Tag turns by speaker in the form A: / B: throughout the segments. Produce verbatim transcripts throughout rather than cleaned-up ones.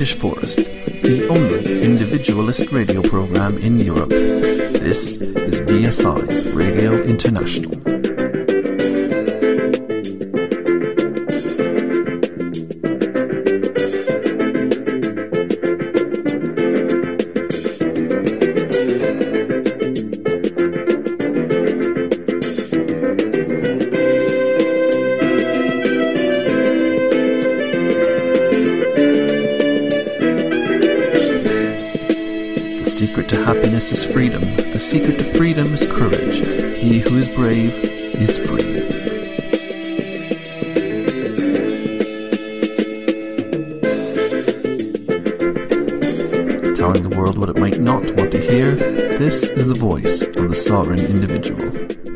A: Swedish Forest, the only individualist radio program in Europe. This is V S I Radio International. The secret to happiness is freedom. The secret to freedom is courage. He who is brave is free. Telling the world what it might not want to hear, this is the voice of the sovereign individual.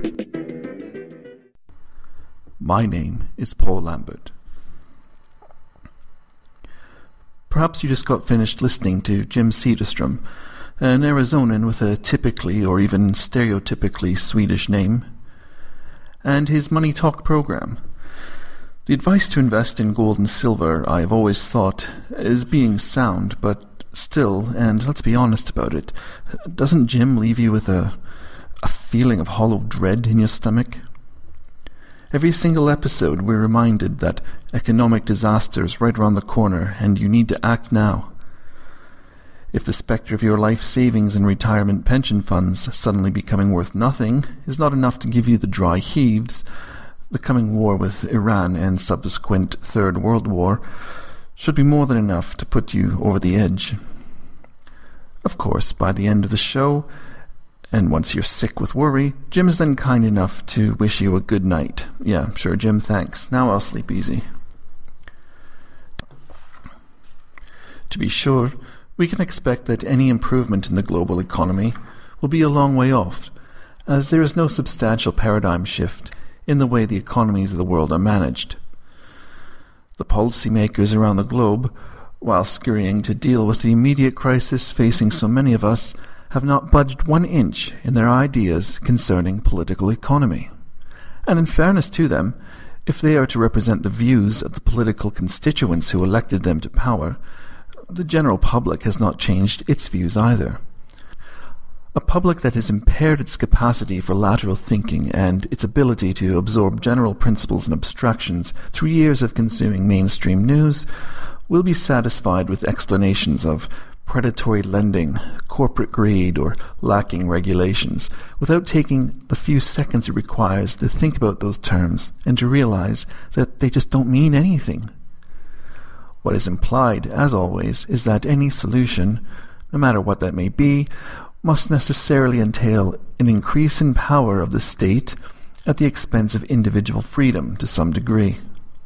A: My name is Paul Lambert. Perhaps you just got finished listening to Jim Cederström, an Arizonan with a typically or even stereotypically Swedish name, and his Money Talk program. The advice to invest in gold and silver, I've always thought, is being sound, but still, and let's be honest about it, doesn't Jim leave you with a, a feeling of hollow dread in your stomach? Every single episode we're reminded that economic disaster is right around the corner and you need to act now. If the spectre of your life savings and retirement pension funds suddenly becoming worth nothing is not enough to give you the dry heaves, the coming war with Iran and subsequent Third World War should be more than enough to put you over the edge. Of course, by the end of the show, and once you're sick with worry, Jim is then kind enough to wish you a good night. Yeah, sure, Jim, thanks. Now I'll sleep easy. To be sure, we can expect that any improvement in the global economy will be a long way off, as there is no substantial paradigm shift in the way the economies of the world are managed. The policymakers around the globe, while scurrying to deal with the immediate crisis facing so many of us, have not budged one inch in their ideas concerning political economy. And in fairness to them, if they are to represent the views of the political constituents who elected them to power, the general public has not changed its views either. A public that has impaired its capacity for lateral thinking and its ability to absorb general principles and abstractions through years of consuming mainstream news will be satisfied with explanations of predatory lending, corporate greed, or lacking regulations, without taking the few seconds it requires to think about those terms and to realize that they just don't mean anything. What is implied, as always, is that any solution, no matter what that may be, must necessarily entail an increase in power of the state at the expense of individual freedom to some degree.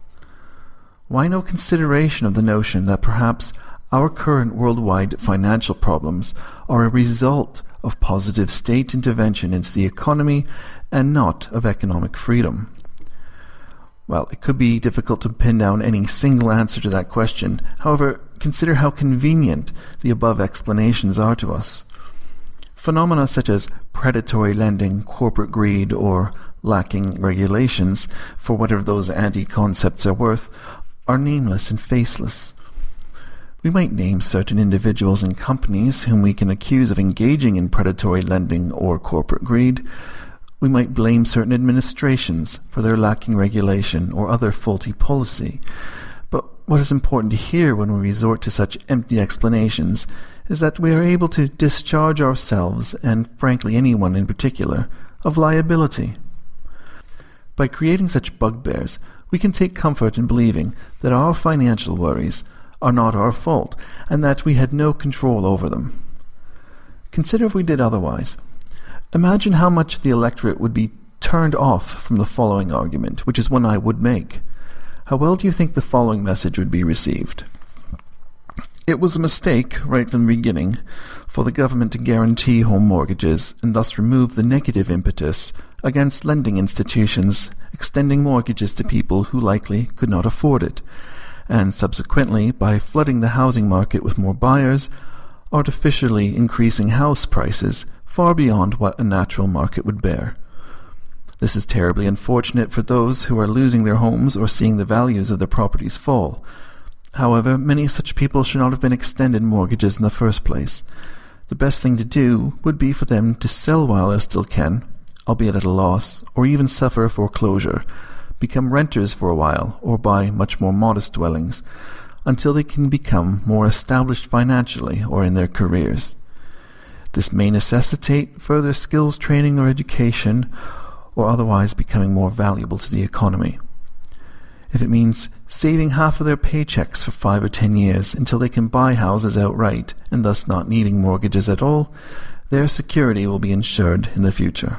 A: Why no consideration of the notion that perhaps our current worldwide financial problems are a result of positive state intervention into the economy and not of economic freedom? Well, it could be difficult to pin down any single answer to that question. However, consider how convenient the above explanations are to us. Phenomena such as predatory lending, corporate greed, or lacking regulations, for whatever those anti-concepts are worth, are nameless and faceless. We might name certain individuals and companies whom we can accuse of engaging in predatory lending or corporate greed. We might blame certain administrations for their lacking regulation or other faulty policy. But what is important to hear when we resort to such empty explanations is that we are able to discharge ourselves, and frankly anyone in particular, of liability. By creating such bugbears, we can take comfort in believing that our financial worries are not our fault, and that we had no control over them. Consider if we did otherwise. Imagine how much of the electorate would be turned off from the following argument, which is one I would make. How well do you think the following message would be received? It was a mistake, right from the beginning, for the government to guarantee home mortgages and thus remove the negative impetus against lending institutions extending mortgages to people who likely could not afford it, and subsequently, by flooding the housing market with more buyers, artificially increasing house prices far beyond what a natural market would bear. This is terribly unfortunate for those who are losing their homes or seeing the values of their properties fall. However, many such people should not have been extended mortgages in the first place. The best thing to do would be for them to sell while they still can, albeit at a loss, or even suffer a foreclosure, become renters for a while, or buy much more modest dwellings, until they can become more established financially or in their careers. This may necessitate further skills training or education, or otherwise becoming more valuable to the economy. If it means saving half of their paychecks for five or ten years until they can buy houses outright and thus not needing mortgages at all, their security will be ensured in the future.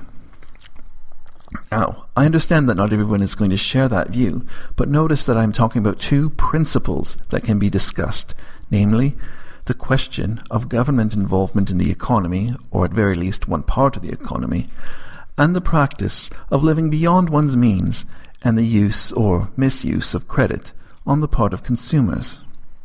A: Now, I understand that not everyone is going to share that view, but notice that I'm talking about two principles that can be discussed, namely, the question of government involvement in the economy, or at very least one part of the economy, and the practice of living beyond one's means and the use or misuse of credit on the part of consumers.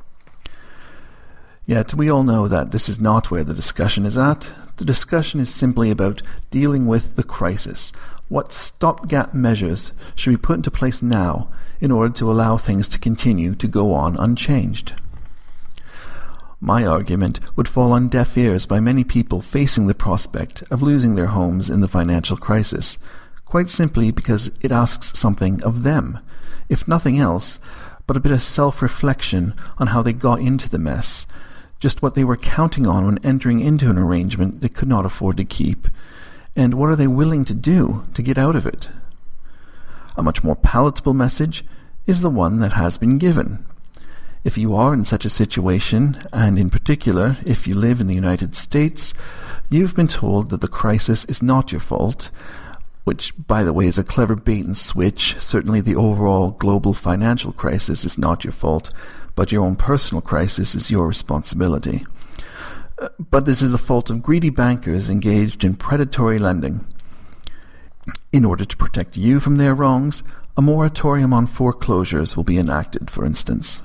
A: Yet we all know that this is not where the discussion is at. The discussion is simply about dealing with the crisis. What stopgap measures should be put into place now in order to allow things to continue to go on unchanged? My argument would fall on deaf ears by many people facing the prospect of losing their homes in the financial crisis, quite simply because it asks something of them, if nothing else, but a bit of self-reflection on how they got into the mess, just what they were counting on when entering into an arrangement they could not afford to keep, and what are they willing to do to get out of it? A much more palatable message is the one that has been given. If you are in such a situation, and in particular if you live in the United States, you've been told that the crisis is not your fault, which, by the way, is a clever bait and switch. Certainly the overall global financial crisis is not your fault, but your own personal crisis is your responsibility. Uh, but this is the fault of greedy bankers engaged in predatory lending. In order to protect you from their wrongs, a moratorium on foreclosures will be enacted, for instance.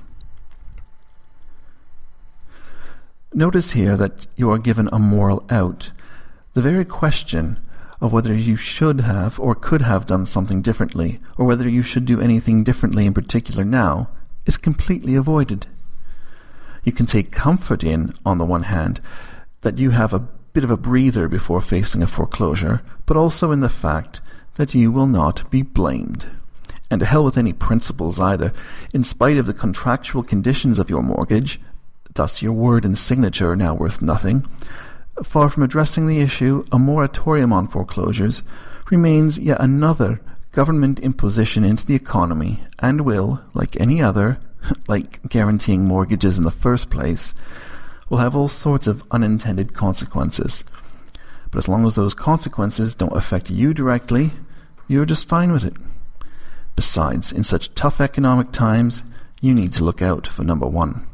A: Notice here that you are given a moral out. The very question of whether you should have or could have done something differently, or whether you should do anything differently in particular now, is completely avoided. You can take comfort in, on the one hand, that you have a bit of a breather before facing a foreclosure, but also in the fact that you will not be blamed. And to hell with any principles either. In spite of the contractual conditions of your mortgage, thus your word and signature are now worth nothing, far from addressing the issue, a moratorium on foreclosures remains yet another government imposition into the economy, and will, like any other, like guaranteeing mortgages in the first place, will have all sorts of unintended consequences. But as long as those consequences don't affect you directly, you're just fine with it. Besides, in such tough economic times, you need to look out for number one.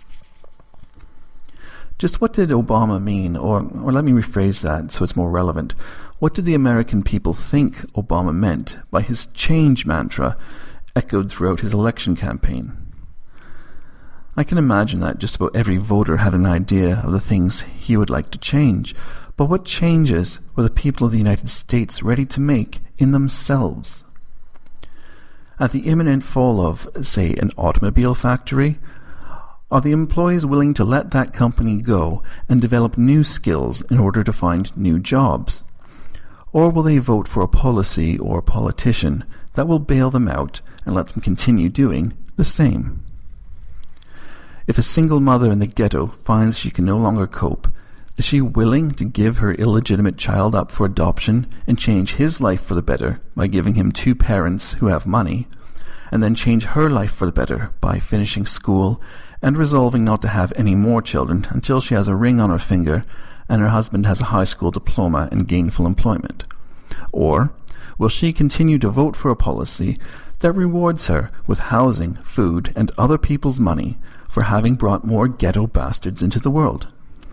A: Just what did Obama mean, or, or let me rephrase that so it's more relevant. What did the American people think Obama meant by his change mantra echoed throughout his election campaign? I can imagine that just about every voter had an idea of the things he would like to change, but what changes were the people of the United States ready to make in themselves? At the imminent fall of, say, an automobile factory, are the employees willing to let that company go and develop new skills in order to find new jobs? Or will they vote for a policy or a politician that will bail them out and let them continue doing the same? If a single mother in the ghetto finds she can no longer cope, is she willing to give her illegitimate child up for adoption and change his life for the better by giving him two parents who have money, and then change her life for the better by finishing school and resolving not to have any more children until she has a ring on her finger and her husband has a high school diploma and gainful employment? Or will she continue to vote for a policy that rewards her with housing, food, and other people's money for having brought more ghetto bastards into the world?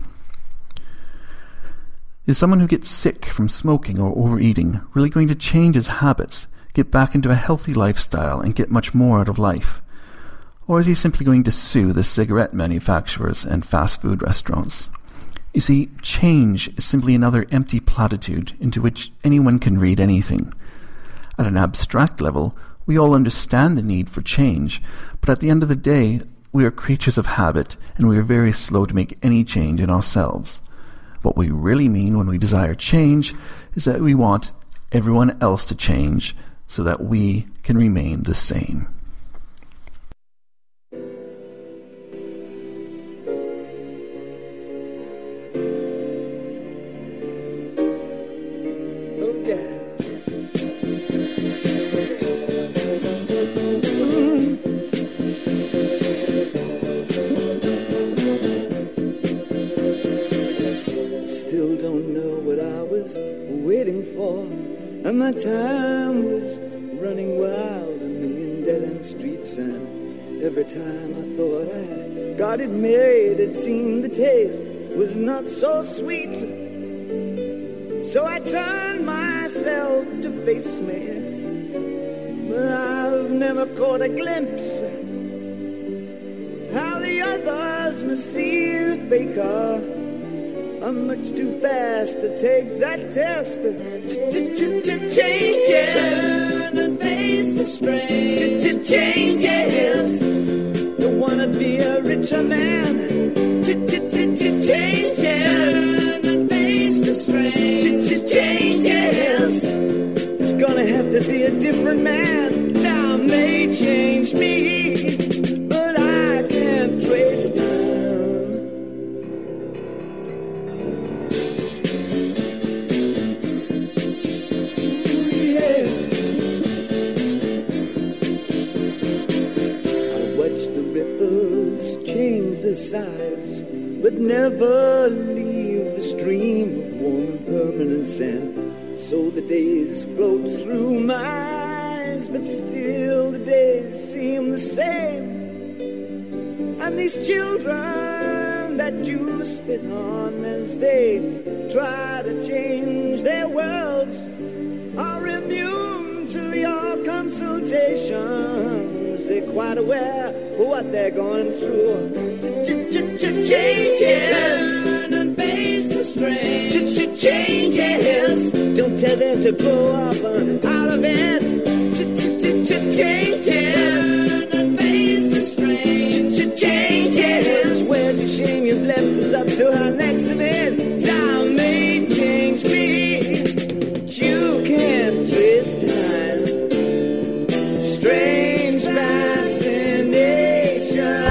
A: Is someone who gets sick from smoking or overeating really going to change his habits, get back into a healthy lifestyle, and get much more out of life? Or is he simply going to sue the cigarette manufacturers and fast food restaurants? You see, change is simply another empty platitude into which anyone can read anything. At an abstract level, we all understand the need for change, but at the end of the day, we are creatures of habit, and we are very slow to make any change in ourselves. What we really mean when we desire change is that we want everyone else to change so that we can remain the same.
B: And my time was running wild, a million dead-end streets, and every time I thought I got it made, it seemed the taste was not so sweet. So I turned myself to face me, but I've never caught a glimpse of how the others must see the faker. I'm much too fast to take that test. Changes. Turn and face the strain. Changes. Don't wanna be a richer man. Changes. Turn and face the strain. Changes. It's gonna have to be a different man. Time may change me, but I can't trace time. Size, but never leave the stream of warm and permanent sand. So the days float through my eyes, but still the days seem the same. And these children that you spit on as they try to change their worlds are immune to your consultations. They're quite aware of what they're going through. Changes. Turn and face the strain. Changes. Don't tell them to grow up out of it. Changes. Turn and face the strain. Changes. Where's the shame you've left us up to our next event? Time may change me. You can't trace time. Strange fascination.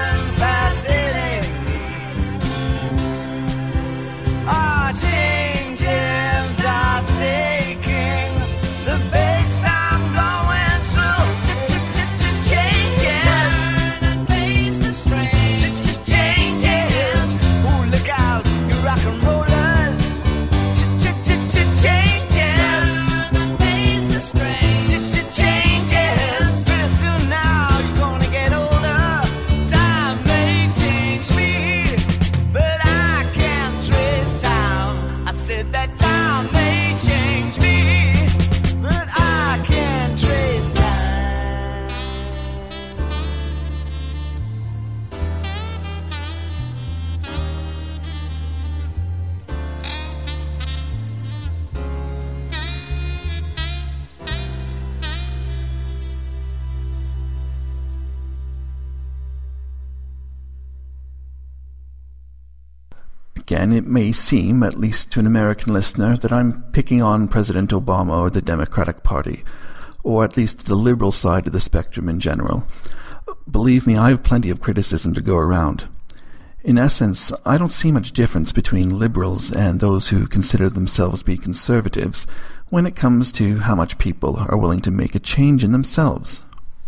A: Again, it may seem, at least to an American listener, that I'm picking on President Obama or the Democratic Party, or at least the liberal side of the spectrum in general. Believe me, I have plenty of criticism to go around. In essence, I don't see much difference between liberals and those who consider themselves to be conservatives when it comes to how much people are willing to make a change in themselves.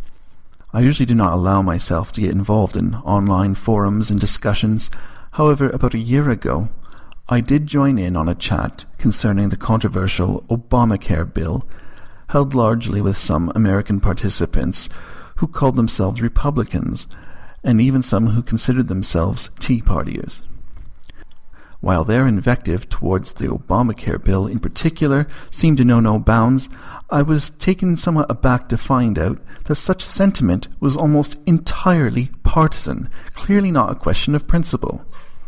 A: I usually do not allow myself to get involved in online forums and discussions. However, about a year ago, I did join in on a chat concerning the controversial Obamacare bill, held largely with some American participants who called themselves Republicans, and even some who considered themselves Tea Partiers. While their invective towards the Obamacare bill in particular seemed to know no bounds, I was taken somewhat aback to find out that such sentiment was almost entirely partisan, clearly not a question of principle.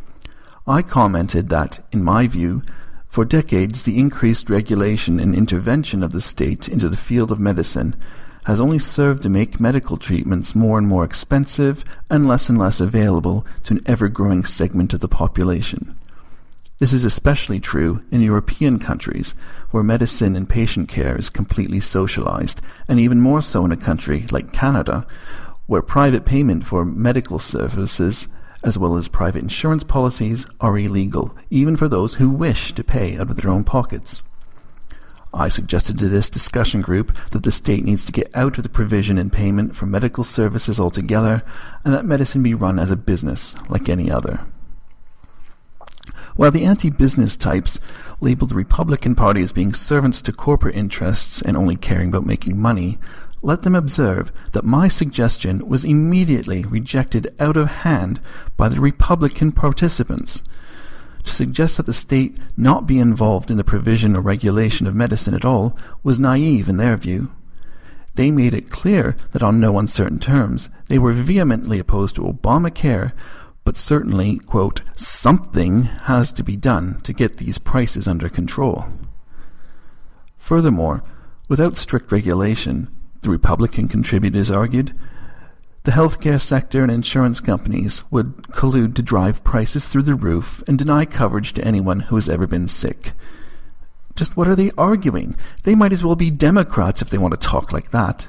A: I commented that, in my view, for decades the increased regulation and intervention of the state into the field of medicine has only served to make medical treatments more and more expensive and less and less available to an ever-growing segment of the population. This is especially true in European countries, where medicine and patient care is completely socialized, and even more so in a country like Canada, where private payment for medical services, as well as private insurance policies, are illegal, even for those who wish to pay out of their own pockets. I suggested to this discussion group that the state needs to get out of the provision and payment for medical services altogether, and that medicine be run as a business, like any other. While the anti-business types label the Republican Party as being servants to corporate interests and only caring about making money, let them observe that my suggestion was immediately rejected out of hand by the Republican participants. To suggest that the state not be involved in the provision or regulation of medicine at all was naive in their view. They made it clear that on no uncertain terms they were vehemently opposed to Obamacare, but certainly, quote, something has to be done to get these prices under control. Furthermore, without strict regulation, the Republican contributors argued, the healthcare sector and insurance companies would collude to drive prices through the roof and deny coverage to anyone who has ever been sick. Just what are they arguing? They might as well be Democrats if they want to talk like that.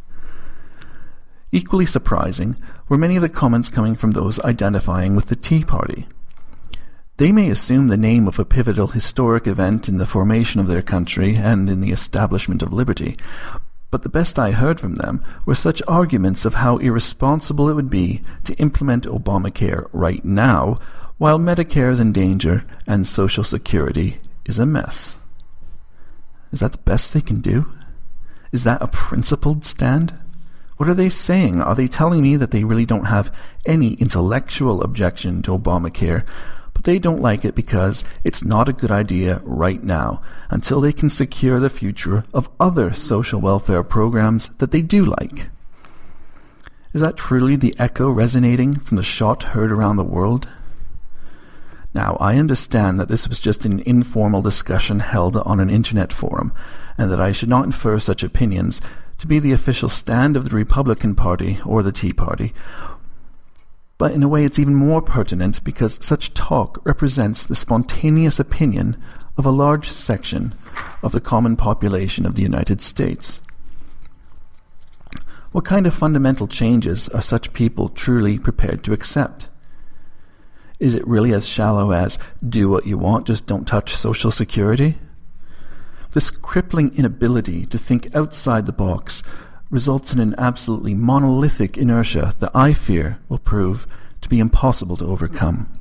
A: Equally surprising were many of the comments coming from those identifying with the Tea Party. They may assume the name of a pivotal historic event in the formation of their country and in the establishment of liberty, but the best I heard from them were such arguments of how irresponsible it would be to implement Obamacare right now, while Medicare is in danger and Social Security is a mess. Is that the best they can do? Is that a principled stand? What are they saying? Are they telling me that they really don't have any intellectual objection to Obamacare, but they don't like it because it's not a good idea right now, until they can secure the future of other social welfare programs that they do like? Is that truly the echo resonating from the shot heard around the world? Now, I understand that this was just an informal discussion held on an internet forum, and that I should not infer such opinions to be the official stand of the Republican Party or the Tea Party. But in a way it's even more pertinent because such talk represents the spontaneous opinion of a large section of the common population of the United States. What kind of fundamental changes are such people truly prepared to accept? Is it really as shallow as, do what you want, just don't touch Social Security? This crippling inability to think outside the box results in an absolutely monolithic inertia that I fear will prove to be impossible to overcome.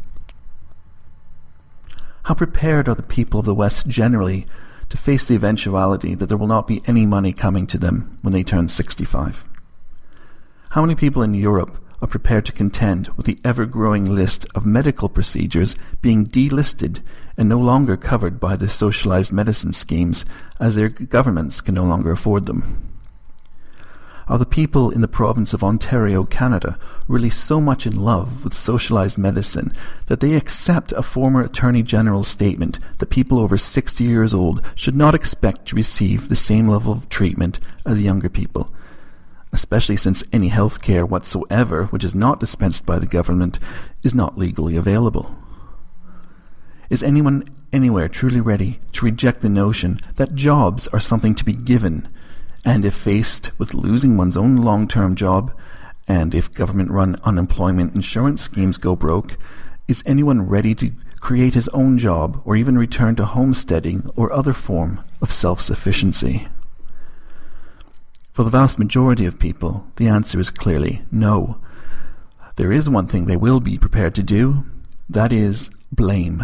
A: How prepared are the people of the West generally to face the eventuality that there will not be any money coming to them when they turn sixty-five? How many people in Europe are prepared to contend with the ever-growing list of medical procedures being delisted and no longer covered by the socialized medicine schemes as their governments can no longer afford them? Are the people in the province of Ontario, Canada, really so much in love with socialized medicine that they accept a former Attorney General's statement that people over sixty years old should not expect to receive the same level of treatment as younger people, especially since any health care whatsoever which is not dispensed by the government is not legally available? Is anyone anywhere truly ready to reject the notion that jobs are something to be given, and if faced with losing one's own long-term job, and if government-run unemployment insurance schemes go broke, is anyone ready to create his own job or even return to homesteading or other form of self-sufficiency? For the vast majority of people, the answer is clearly no. There is one thing they will be prepared to do, that is blame.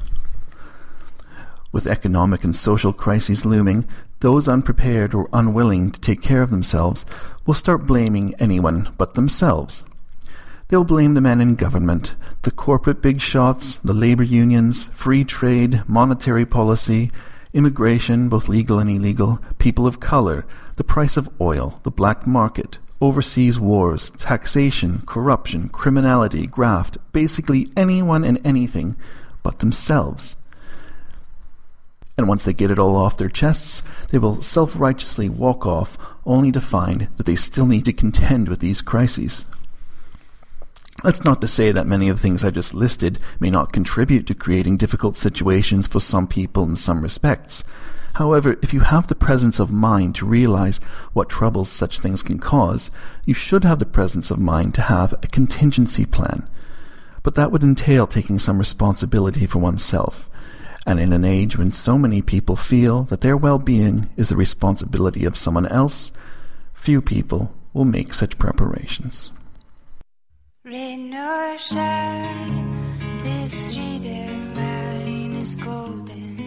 A: With economic and social crises looming, those unprepared or unwilling to take care of themselves will start blaming anyone but themselves. They'll blame the men in government, the corporate big shots, the labor unions, free trade, monetary policy, immigration, both legal and illegal, people of color, the price of oil, the black market, overseas wars, taxation, corruption, criminality, graft, basically anyone and anything but themselves. And once they get it all off their chests, they will self-righteously walk off, only to find that they still need to contend with these crises. That's not to say that many of the things I just listed may not contribute to creating difficult situations for some people in some respects. However, if you have the presence of mind to realize what troubles such things can cause, you should have the presence of mind to have a contingency plan. But that would entail taking some responsibility for oneself. And in an age when so many people feel that their well-being is the responsibility of someone else, few people will make such preparations.
C: Rain or shine, this street of mine is golden.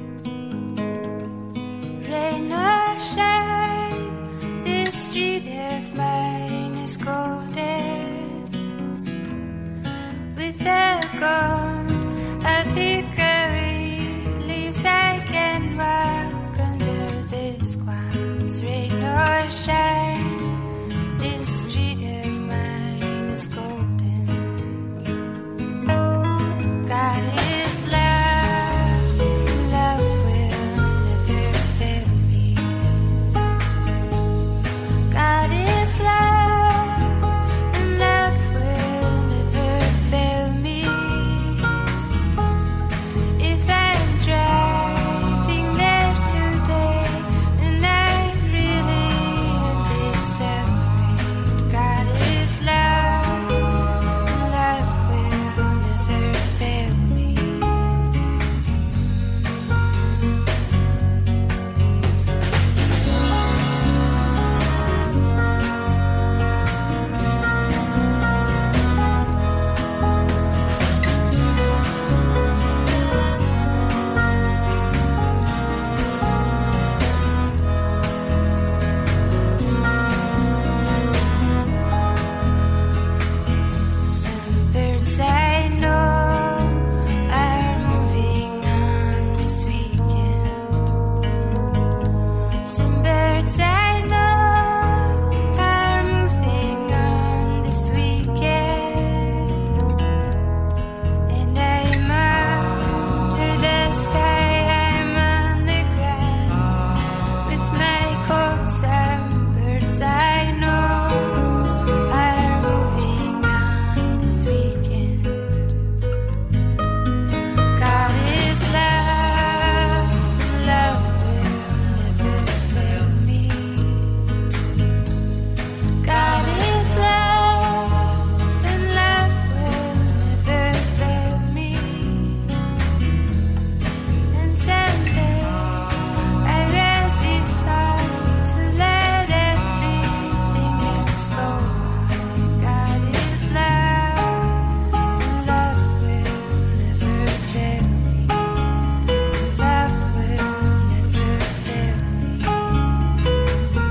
C: Rain or shine, this street of mine is golden. With the gold of hickory leaves I can walk under these clouds. Rain or shine, this street of mine is golden. God is love, love will never fail me. God is love, and love will never fail me. If I'm driving there today, then I really am disappointed. God is love, and love will never fail me. Some birds I know are moving on this weekend. Some birds I know are moving on this weekend. And I'm under the sky, I'm on the ground with my coat. Some birds I know are moving on this weekend. God is love, love will never fail me. God is love, and love will never fail me. And some days I will decide to let everything else go. God is love, and love will never fail me. Love will never fail me.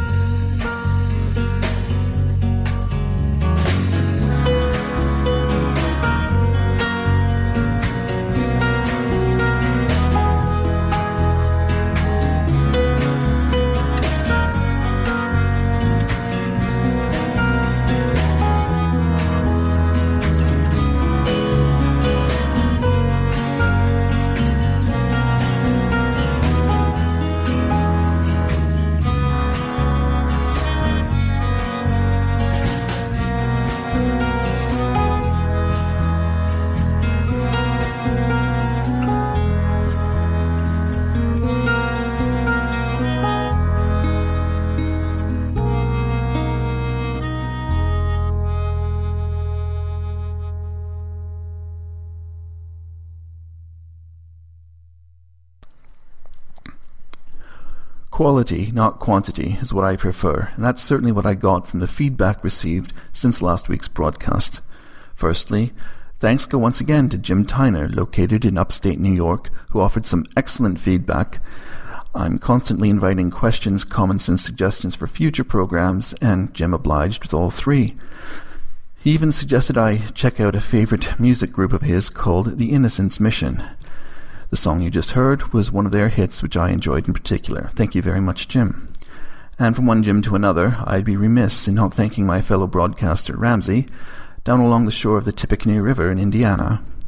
A: Quality, not quantity, is what I prefer, and that's certainly what I got from the feedback received since last week's broadcast. Firstly, thanks go once again to Jim Tyner, located in upstate New York, who offered some excellent feedback. I'm constantly inviting questions, comments, and suggestions for future programs, and Jim obliged with all three. He even suggested I check out a favorite music group of his called The Innocence Mission. The song you just heard was one of their hits, which I enjoyed in particular. Thank you very much, Jim. And from one Jim to another, I'd be remiss in not thanking my fellow broadcaster, Ramsey, down along the shore of the Tippecanoe River in Indiana.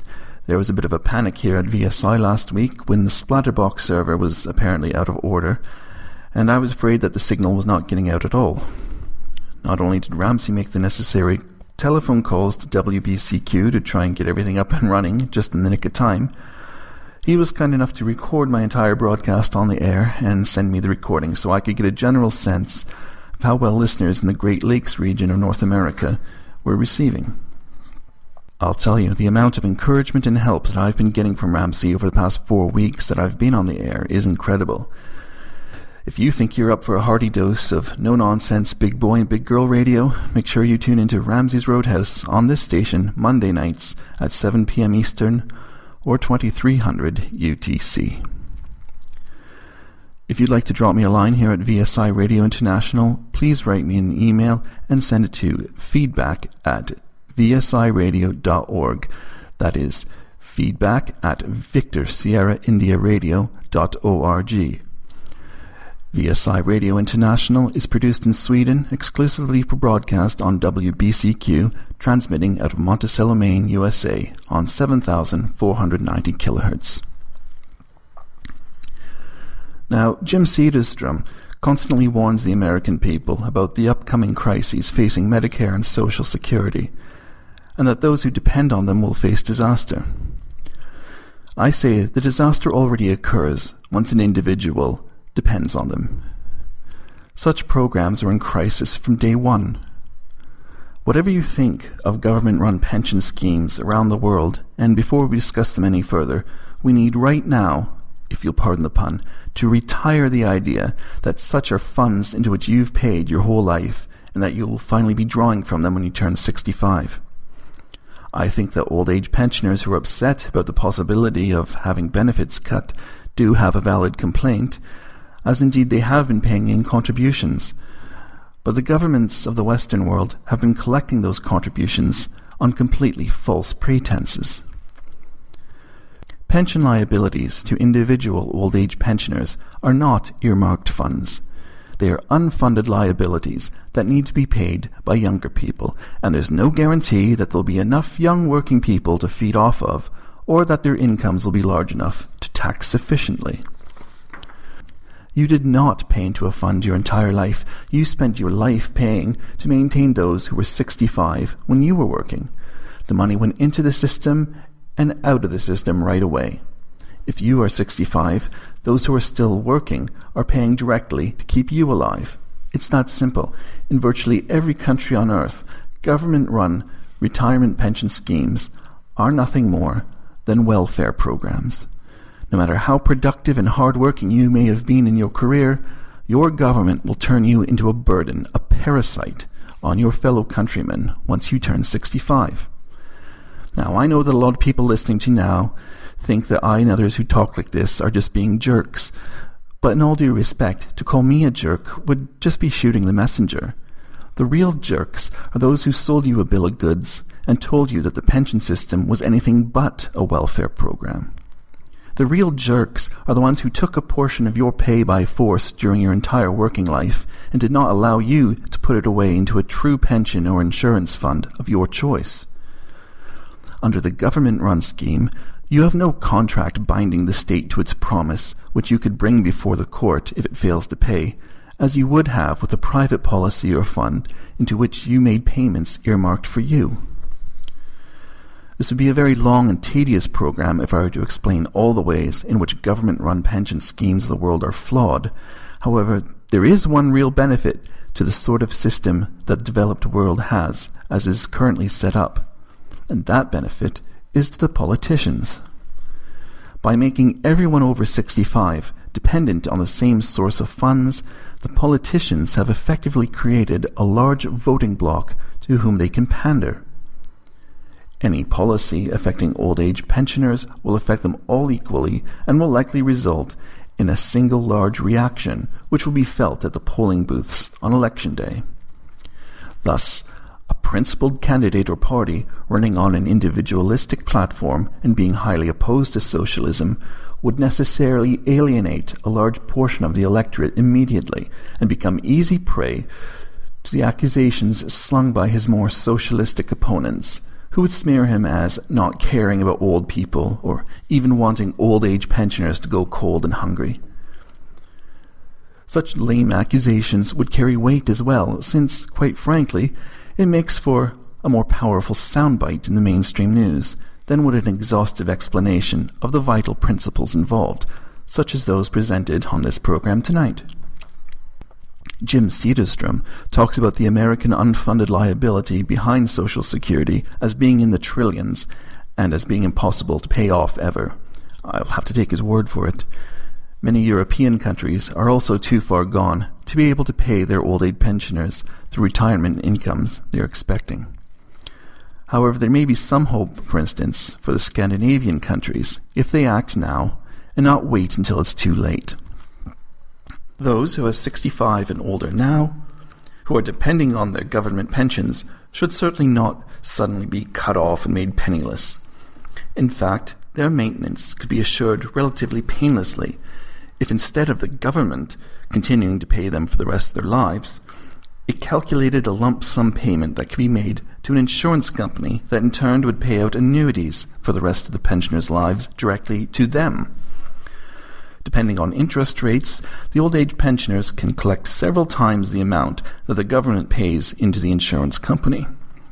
A: There was a bit of a panic here at V S I last week when the Splatterbox server was apparently out of order, and I was afraid that the signal was not getting out at all. Not only did Ramsey make the necessary telephone calls to W B C Q to try and get everything up and running just in the nick of time, he was kind enough to record my entire broadcast on the air and send me the recording so I could get a general sense of how well listeners in the Great Lakes region of North America were receiving. I'll tell you, the amount of encouragement and help that I've been getting from Ramsey over the past four weeks that I've been on the air is incredible. If you think you're up for a hearty dose of no-nonsense big boy and big girl radio, make sure you tune into Ramsey's Roadhouse on this station Monday nights at seven p.m. Eastern or twenty-three hundred U T C. If you'd like to drop me a line here at V S I Radio International, please write me an email and send it to feedback at v s i radio dot org. That is feedback at Victor Sierra India Radio dot org. V S I Radio International is produced in Sweden exclusively for broadcast on W B C Q, transmitting out of Monticello, Maine, U S A on seven thousand four hundred ninety kilohertz. Now, Jim Cedarstrom constantly warns the American people about the upcoming crises facing Medicare and Social Security, and that those who depend on them will face disaster. I say the disaster already occurs once an individual depends on them. Such programs are in crisis from day one. Whatever you think of government-run pension schemes around the world, and before we discuss them any further, we need right now, if you'll pardon the pun, to retire the idea that such are funds into which you've paid your whole life and that you will finally be drawing from them when you turn sixty-five. I think that old-age pensioners who are upset about the possibility of having benefits cut do have a valid complaint, as indeed they have been paying in contributions. But the governments of the Western world have been collecting those contributions on completely false pretenses. Pension liabilities to individual old-age pensioners are not earmarked funds. They are unfunded liabilities that need to be paid by younger people, and there's no guarantee that there'll be enough young working people to feed off of, or that their incomes will be large enough to tax sufficiently. You did not pay into a fund your entire life. You spent your life paying to maintain those who were sixty-five when you were working. The money went into the system and out of the system right away. If you are sixty-five, those who are still working are paying directly to keep you alive. It's that simple. In virtually every country on earth, government-run retirement pension schemes are nothing more than welfare programs. No matter how productive and hard-working you may have been in your career, your government will turn you into a burden, a parasite, on your fellow countrymen once you turn sixty-five. Now, I know that a lot of people listening to now think that I and others who talk like this are just being jerks, but in all due respect, to call me a jerk would just be shooting the messenger. The real jerks are those who sold you a bill of goods and told you that the pension system was anything but a welfare program. The real jerks are the ones who took a portion of your pay by force during your entire working life and did not allow you to put it away into a true pension or insurance fund of your choice. Under the government-run scheme, you have no contract binding the state to its promise, which you could bring before the court if it fails to pay, as you would have with a private policy or fund into which you made payments earmarked for you. This would be a very long and tedious program if I were to explain all the ways in which government-run pension schemes of the world are flawed. However, there is one real benefit to the sort of system that the developed world has, as is currently set up, and that benefit is to the politicians. By making everyone over sixty-five dependent on the same source of funds, the politicians have effectively created a large voting bloc to whom they can pander. Any policy affecting old-age pensioners will affect them all equally and will likely result in a single large reaction which will be felt at the polling booths on election day. Thus, a principled candidate or party running on an individualistic platform and being highly opposed to socialism would necessarily alienate a large portion of the electorate immediately and become easy prey to the accusations slung by his more socialistic opponents, who would smear him as not caring about old people or even wanting old age pensioners to go cold and hungry. Such lame accusations would carry weight as well, since, quite frankly, it makes for a more powerful soundbite in the mainstream news than would an exhaustive explanation of the vital principles involved, such as those presented on this program tonight. Jim Cedarstrom talks about the American unfunded liability behind Social Security as being in the trillions and as being impossible to pay off ever. I'll have to take his word for it. Many European countries are also too far gone to be able to pay their old age pensioners the retirement incomes they're expecting. However, there may be some hope, for instance, for the Scandinavian countries if they act now and not wait until it's too late. Those who are sixty-five and older now, who are depending on their government pensions, should certainly not suddenly be cut off and made penniless. In fact, their maintenance could be assured relatively painlessly if instead of the government continuing to pay them for the rest of their lives, it calculated a lump sum payment that could be made to an insurance company that in turn would pay out annuities for the rest of the pensioners' lives directly to them. Depending on interest rates, the old age pensioners can collect several times the amount that the government pays into the insurance company.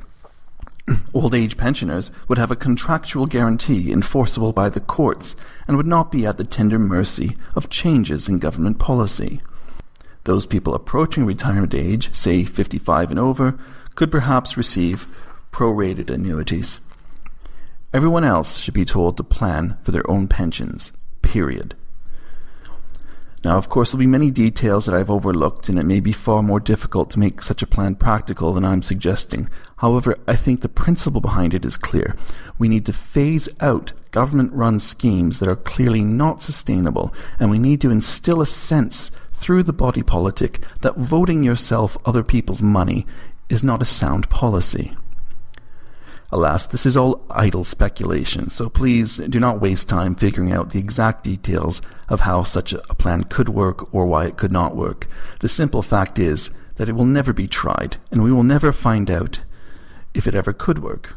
A: Old age pensioners would have a contractual guarantee enforceable by the courts and would not be at the tender mercy of changes in government policy. Those people approaching retirement age, say fifty-five and over, could perhaps receive prorated annuities. Everyone else should be told to plan for their own pensions, period. Now, of course, there'll be many details that I've overlooked, and it may be far more difficult to make such a plan practical than I'm suggesting. However, I think the principle behind it is clear. We need to phase out government-run schemes that are clearly not sustainable, and we need to instill a sense through the body politic that voting yourself other people's money is not a sound policy. Alas, this is all idle speculation, so please do not waste time figuring out the exact details of how such a plan could work or why it could not work. The simple fact is that it will never be tried, and we will never find out if it ever could work.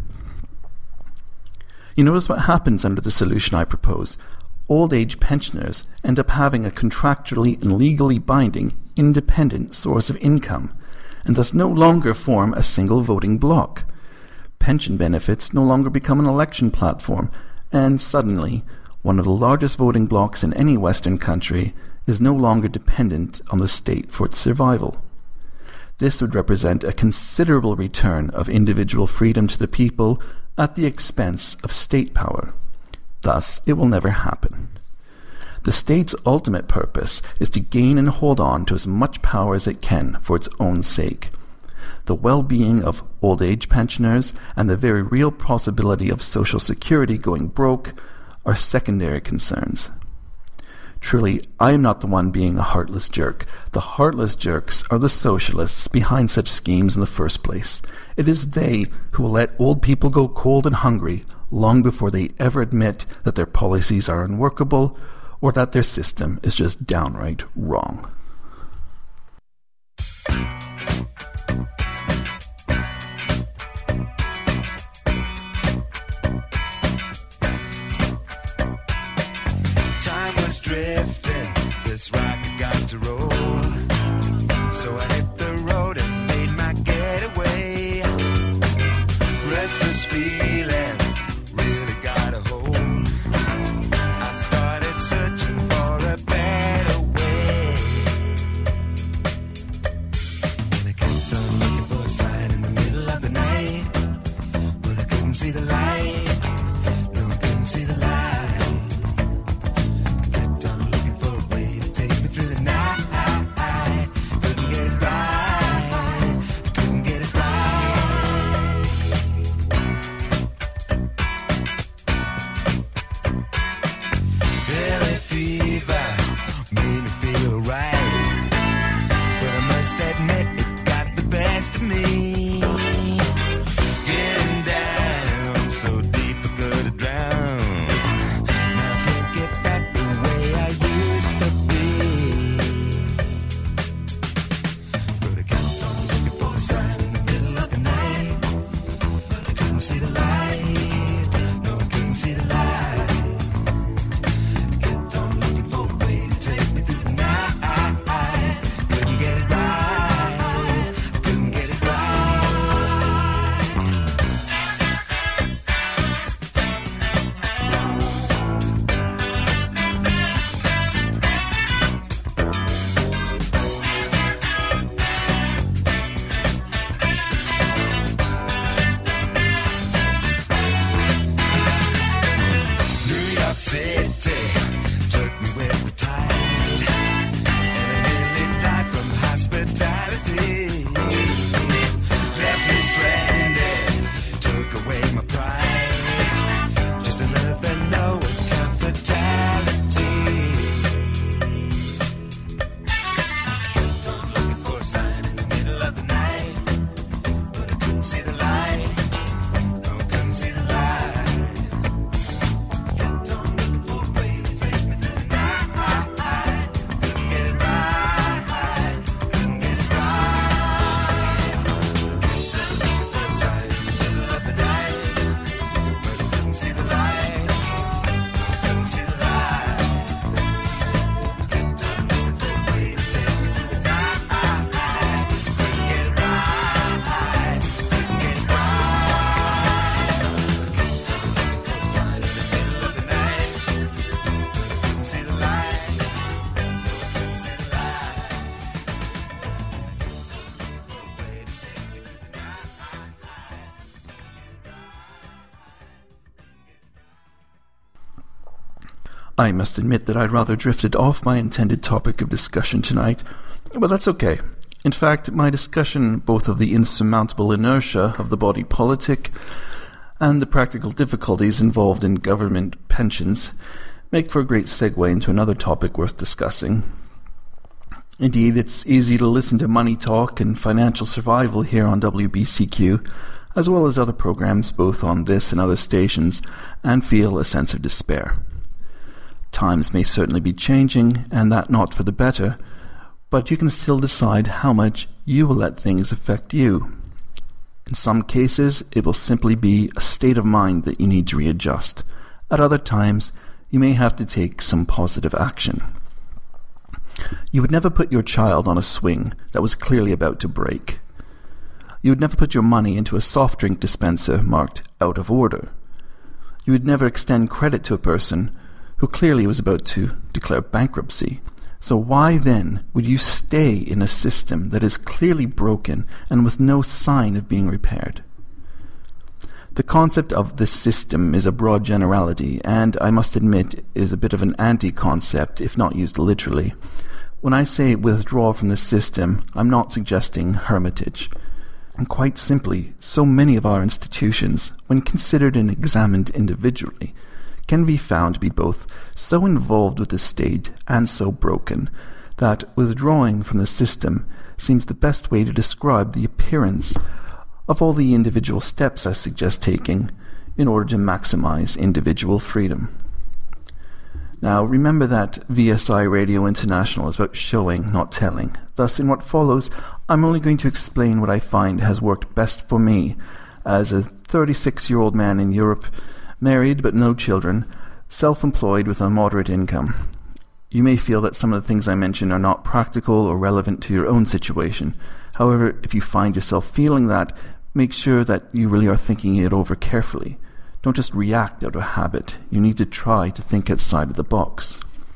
A: You notice what happens under the solution I propose. Old age pensioners end up having a contractually and legally binding independent source of income, and thus no longer form a single voting bloc. Pension benefits no longer become an election platform, and suddenly, one of the largest voting blocs in any Western country is no longer dependent on the state for its survival. This would represent a considerable return of individual freedom to the people at the expense of state power. Thus, it will never happen. The state's ultimate purpose is to gain and hold on to as much power as it can for its own sake. The well-being of old age pensioners and the very real possibility of Social Security going broke are secondary concerns. Truly, I am not the one being a heartless jerk. The heartless jerks are the socialists behind such schemes in the first place. It is they who will let old people go cold and hungry long before they ever admit that their policies are unworkable or that their system is just downright wrong.
D: This rocket got to roll, so I hit the road and made my getaway. Restless feeling really got a hold. I started searching for a better way, and I kept on looking for a sign in the middle of the night, but I couldn't see the light. No, I couldn't see the light. Couldn't get it right.
A: I must admit that I'd rather drifted off my intended topic of discussion tonight, but that's okay. In fact, my discussion both of the insurmountable inertia of the body politic and the practical difficulties involved in government pensions make for a great segue into another topic worth discussing. Indeed, it's easy to listen to money talk and financial survival here on W B C Q, as well as other programs both on this and other stations, and feel a sense of despair. Times may certainly be changing, and that not for the better, but you can still decide how much you will let things affect you. In some cases, it will simply be a state of mind that you need to readjust. At other times, you may have to take some positive action. You would never put your child on a swing that was clearly about to break. You would never put your money into a soft drink dispenser marked out of order. You would never extend credit to a person who clearly was about to declare bankruptcy. So why then would you stay in a system that is clearly broken and with no sign of being repaired? The concept of the system is a broad generality, and I must admit is a bit of an anti-concept if not used literally. When I say withdraw from the system, I'm not suggesting hermitage. And quite simply, so many of our institutions, when considered and examined individually, can be found to be both so involved with the state and so broken that withdrawing from the system seems the best way to describe the appearance of all the individual steps I suggest taking in order to maximize individual freedom. Now, remember that V S I Radio International is about showing, not telling. Thus, in what follows, I'm only going to explain what I find has worked best for me as a thirty-six-year-old man in Europe, married but no children, self-employed with a moderate income. You may feel that some of the things I mention are not practical or relevant to your own situation. However, if you find yourself feeling that, make sure that you really are thinking it over carefully. Don't just react out of habit. You need to try to think outside of the box.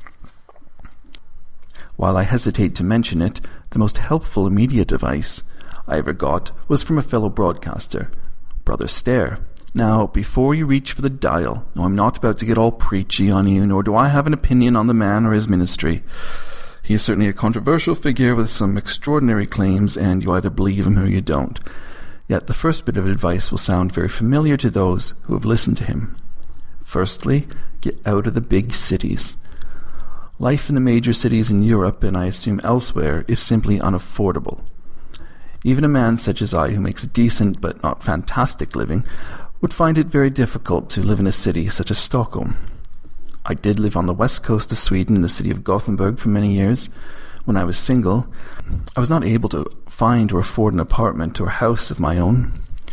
A: While I hesitate to mention it, the most helpful immediate advice I ever got was from a fellow broadcaster, Brother Stair. Now, before you reach for the dial, no, I'm not about to get all preachy on you, nor do I have an opinion on the man or his ministry. He is certainly a controversial figure with some extraordinary claims, and you either believe him or you don't. Yet the first bit of advice will sound very familiar to those who have listened to him. Firstly, get out of the big cities. Life in the major cities in Europe, and I assume elsewhere, is simply unaffordable. Even a man such as I, who makes a decent but not fantastic living, would find it very difficult to live in a city such as Stockholm. I did live on the west coast of Sweden in the city of Gothenburg for many years. When I was single, I was not able to find or afford an apartment or house of my own.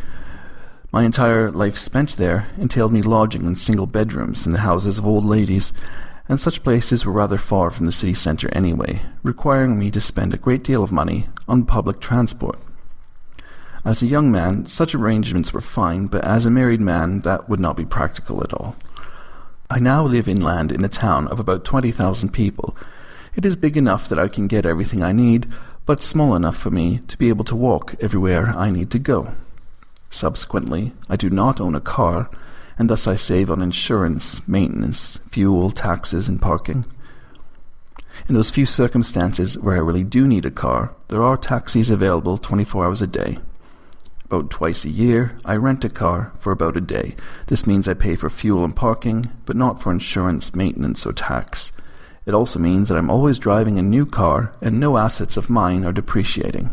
A: My entire life spent there entailed me lodging in single bedrooms in the houses of old ladies, and such places were rather far from the city centre anyway, requiring me to spend a great deal of money on public transport. As a young man, such arrangements were fine, but as a married man, that would not be practical at all. I now live inland in a town of about twenty thousand people. It is big enough that I can get everything I need, but small enough for me to be able to walk everywhere I need to go. Subsequently, I do not own a car, and thus I save on insurance, maintenance, fuel, taxes, and parking. In those few circumstances where I really do need a car, there are taxis available twenty-four hours a day. About twice a year, I rent a car for about a day. This means I pay for fuel and parking, but not for insurance, maintenance, or tax. It also means that I'm always driving a new car and no assets of mine are depreciating.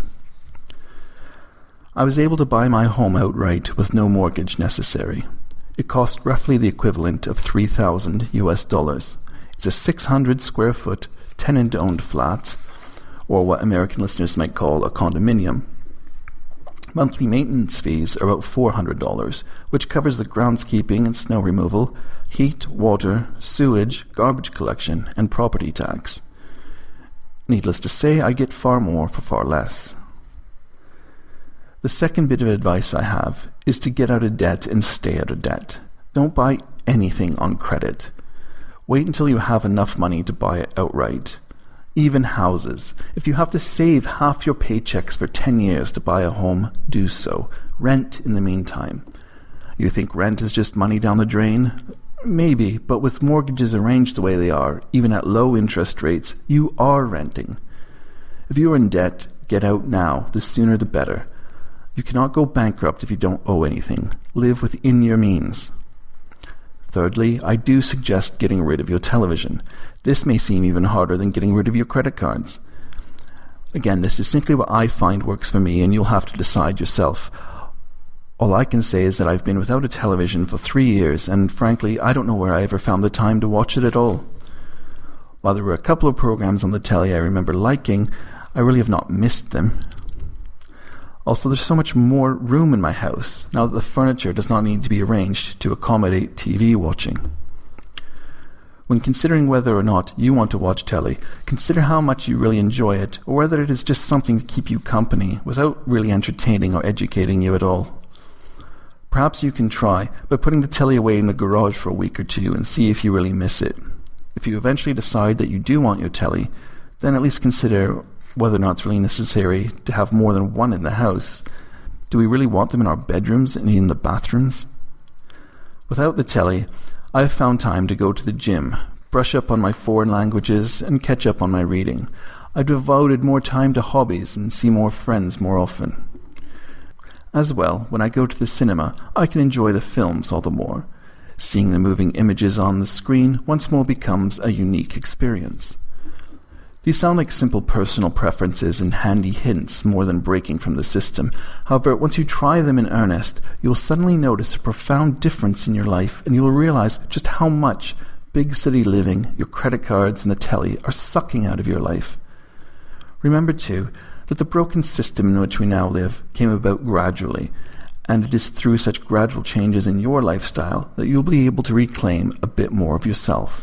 A: I was able to buy my home outright with no mortgage necessary. It cost roughly the equivalent of three thousand U S dollars. It's a six hundred square foot, tenant-owned flat, or what American listeners might call a condominium. Monthly maintenance fees are about four hundred dollars, which covers the groundskeeping and snow removal, heat, water, sewage, garbage collection, and property tax. Needless to say, I get far more for far less. The second bit of advice I have is to get out of debt and stay out of debt. Don't buy anything on credit. Wait until you have enough money to buy it outright. Even houses. If you have to save half your paychecks for ten years to buy a home, do so. Rent in the meantime. You think rent is just money down the drain? Maybe, but with mortgages arranged the way they are, even at low interest rates, you are renting. If you are in debt, get out now, the sooner the better. You cannot go bankrupt if you don't owe anything. Live within your means. Thirdly, I do suggest getting rid of your television. This may seem even harder than getting rid of your credit cards. Again, this is simply what I find works for me, and you'll have to decide yourself. All I can say is that I've been without a television for three years, and frankly, I don't know where I ever found the time to watch it at all. While there were a couple of programs on the telly I remember liking, I really have not missed them. Also, there's so much more room in my house, now that the furniture does not need to be arranged to accommodate T V watching. When considering whether or not you want to watch telly, consider how much you really enjoy it, or whether it is just something to keep you company, without really entertaining or educating you at all. Perhaps you can try by putting the telly away in the garage for a week or two and see if you really miss it. If you eventually decide that you do want your telly, then at least consider whether or not it's really necessary to have more than one in the house. Do we really want them in our bedrooms and in the bathrooms? Without the telly, I have found time to go to the gym, brush up on my foreign languages, and catch up on my reading. I've devoted more time to hobbies and see more friends more often. As well, when I go to the cinema, I can enjoy the films all the more. Seeing the moving images on the screen once more becomes a unique experience. These sound like simple personal preferences and handy hints more than breaking from the system. However, once you try them in earnest, you will suddenly notice a profound difference in your life, and you will realize just how much big city living, your credit cards, and the telly are sucking out of your life. Remember, too, that the broken system in which we now live came about gradually, and it is through such gradual changes in your lifestyle that you'll be able to reclaim a bit more of yourself.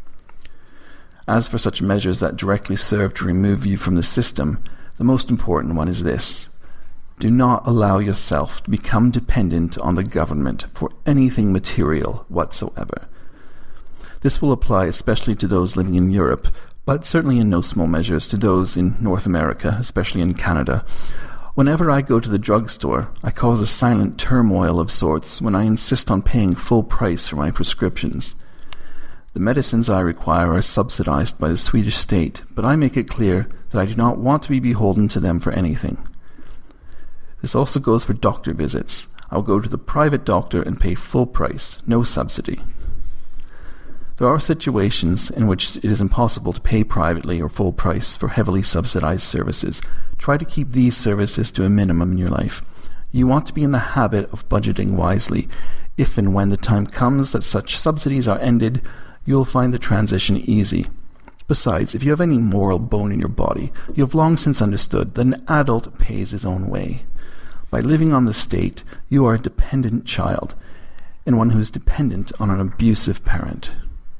A: As for such measures that directly serve to remove you from the system, the most important one is this. Do not allow yourself to become dependent on the government for anything material whatsoever. This will apply especially to those living in Europe, but certainly in no small measures to those in North America, especially in Canada. Whenever I go to the drugstore, I cause a silent turmoil of sorts when I insist on paying full price for my prescriptions. The medicines I require are subsidized by the Swedish state, but I make it clear that I do not want to be beholden to them for anything. This also goes for doctor visits. I will go to the private doctor and pay full price, no subsidy. There are situations in which it is impossible to pay privately or full price for heavily subsidized services. Try to keep these services to a minimum in your life. You want to be in the habit of budgeting wisely. If and when the time comes that such subsidies are ended, you will find the transition easy. Besides, if you have any moral bone in your body, you have long since understood that an adult pays his own way. By living on the state, you are a dependent child, and one who is dependent on an abusive parent.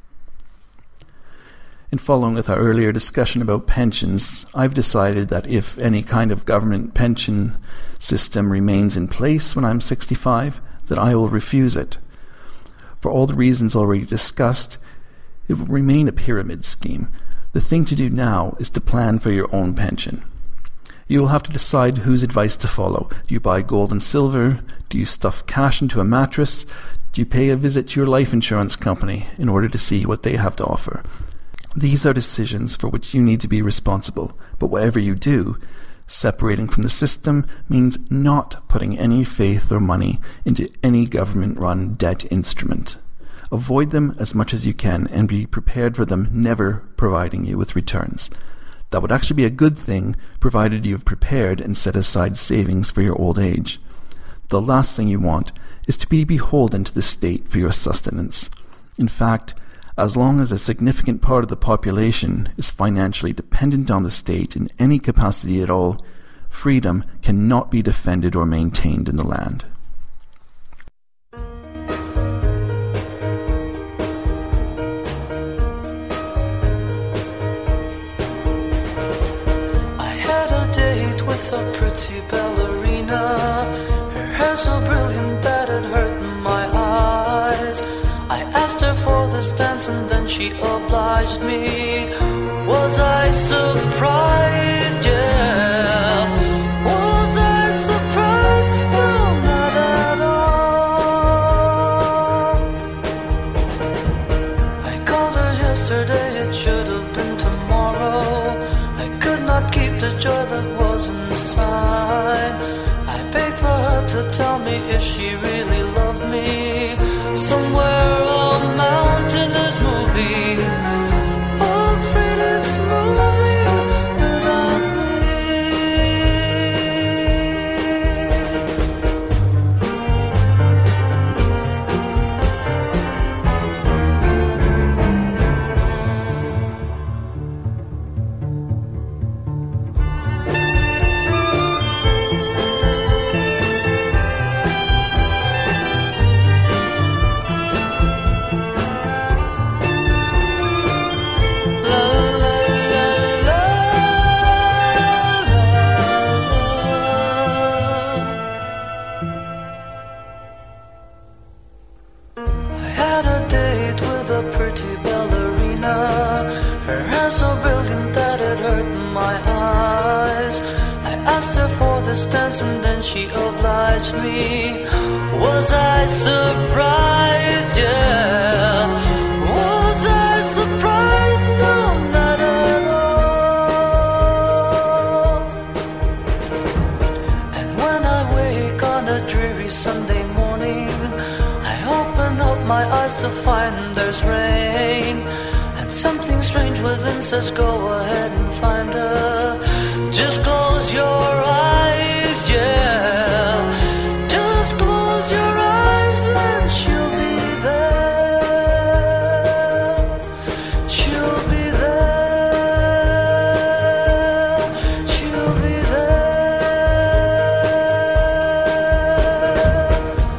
A: In following with our earlier discussion about pensions, I've decided that if any kind of government pension system remains in place when I'm sixty-five, that I will refuse it. For all the reasons already discussed, it will remain a pyramid scheme. The thing to do now is to plan for your own pension. You will have to decide whose advice to follow. Do you buy gold and silver? Do you stuff cash into a mattress? Do you pay a visit to your life insurance company in order to see what they have to offer? These are decisions for which you need to be responsible, but whatever you do, separating from the system means not putting any faith or money into any government-run debt instrument. Avoid them as much as you can and be prepared for them never providing you with returns. That would actually be a good thing, provided you have prepared and set aside savings for your old age. The last thing you want is to be beholden to the state for your sustenance. In fact, as long as a significant part of the population is financially dependent on the state in any capacity at all, freedom cannot be defended or maintained in the land.
E: I had a date with a pretty ballerina. Her hair so brilliant that it hurt my eyes. I asked her for this dance and then she obliged me. Was I surprised? Yeah. Was I surprised? No, not at all. the joy that was inside. I begged for her to tell me if she really loved me. Somewhere a mountain is moving, afraid it's moving without and then she obliged me. Was I surprised? Yeah. Was I surprised? No, not at all. And when I wake on a dreary Sunday morning, I open up my eyes to find there's rain, and something strange within says go ahead and find her. Just close your eyes, yeah. Just close your eyes and she'll be there. She'll be there. She'll be there.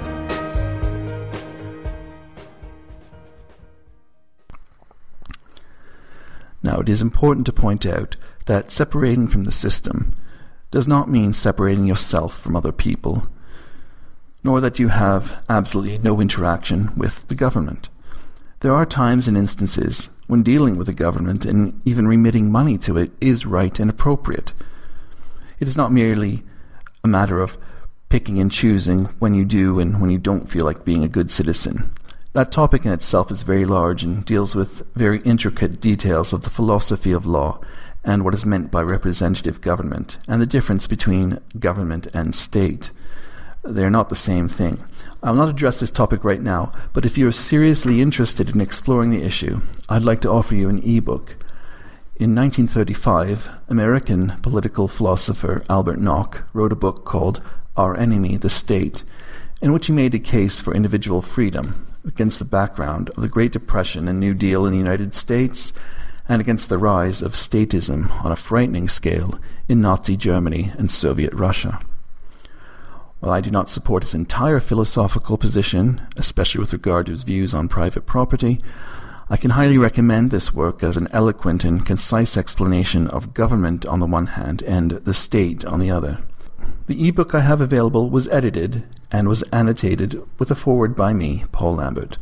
A: Now, it is important to point out that separating from the system does not mean separating yourself from other people, nor that you have absolutely no interaction with the government. There are times and instances when dealing with the government and even remitting money to it is right and appropriate. It is not merely a matter of picking and choosing when you do and when you don't feel like being a good citizen. That topic in itself is very large and deals with very intricate details of the philosophy of law and what is meant by representative government, and the difference between government and state. They are not the same thing. I will not address this topic right now, but if you are seriously interested in exploring the issue, I'd like to offer you an e-book. In nineteen thirty-five, American political philosopher Albert Nock wrote a book called Our Enemy, the State, in which he made a case for individual freedom against the background of the Great Depression and New Deal in the United States, and against the rise of statism on a frightening scale in Nazi Germany and Soviet Russia. While I do not support his entire philosophical position, especially with regard to his views on private property, I can highly recommend this work as an eloquent and concise explanation of government on the one hand and the state on the other. The ebook I have available was edited and was annotated with a foreword by me, Paul Lambert.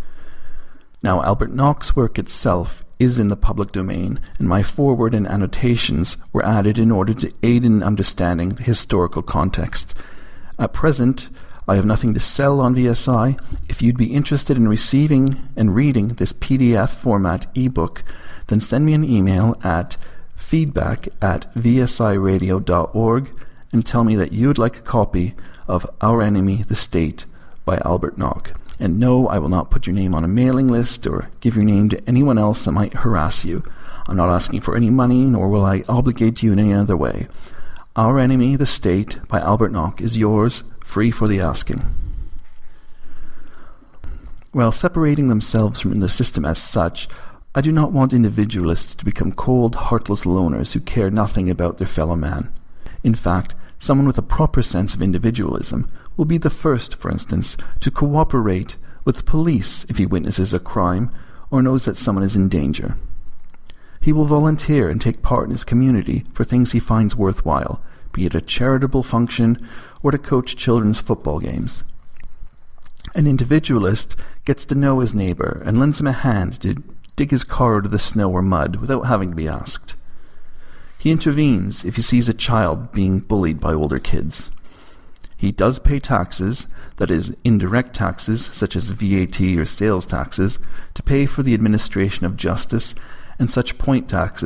A: Now, Albert Nock's work itself is in the public domain, and my foreword and annotations were added in order to aid in understanding the historical context. At present, I have nothing to sell on V S I. If you'd be interested in receiving and reading this P D F format ebook, then send me an email at feedback at v s i radio dot org and tell me that you'd like a copy of Our Enemy, the State by Albert Nock. And no, I will not put your name on a mailing list or give your name to anyone else that might harass you. I'm not asking for any money, nor will I obligate you in any other way. Our Enemy, the State by Albert Nock is yours, free for the asking. While separating themselves from the system as such, I do not want individualists to become cold, heartless loners who care nothing about their fellow man. In fact, someone with a proper sense of individualism will be the first, for instance, to cooperate with the police if he witnesses a crime or knows that someone is in danger. He will volunteer and take part in his community for things he finds worthwhile, be it a charitable function or to coach children's football games. An individualist gets to know his neighbour and lends him a hand to dig his car out of the snow or mud without having to be asked. He intervenes if he sees a child being bullied by older kids. He does pay taxes, that is, indirect taxes such as V A T or sales taxes, to pay for the administration of justice, and such point taxes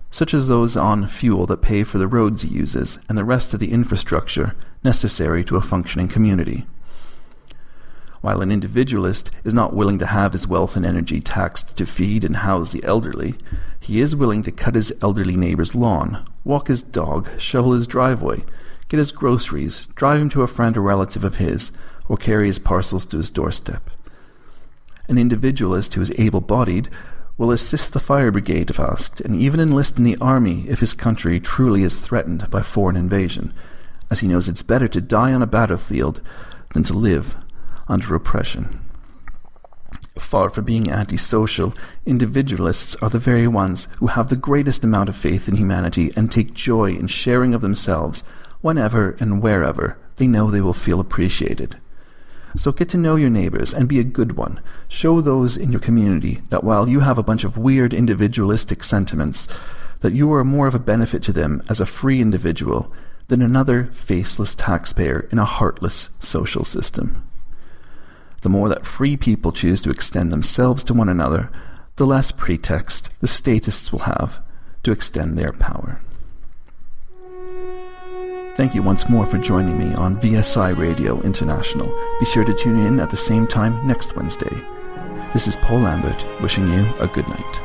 A: such as those on fuel that pay for the roads he uses and the rest of the infrastructure necessary to a functioning community. While an individualist is not willing to have his wealth and energy taxed to feed and house the elderly, he is willing to cut his elderly neighbor's lawn, walk his dog, shovel his driveway, get his groceries, drive him to a friend or relative of his, or carry his parcels to his doorstep. An individualist who is able-bodied will assist the fire brigade if asked, and even enlist in the army if his country truly is threatened by foreign invasion, as he knows it's better to die on a battlefield than to live under oppression. Far from being antisocial, individualists are the very ones who have the greatest amount of faith in humanity and take joy in sharing of themselves whenever and wherever they know they will feel appreciated. So get to know your neighbors and be a good one. Show those in your community that while you have a bunch of weird individualistic sentiments, that you are more of a benefit to them as a free individual than another faceless taxpayer in a heartless social system. The more that free people choose to extend themselves to one another, the less pretext the statists will have to extend their power. Thank you once more for joining me on V S I Radio International. Be sure to tune in at the same time next Wednesday. This is Paul Lambert wishing you a good night.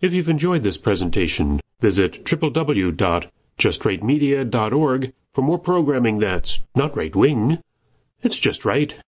F: If you've enjoyed this presentation, visit w w w dot just right media dot org for more programming that's not right-wing. It's just right.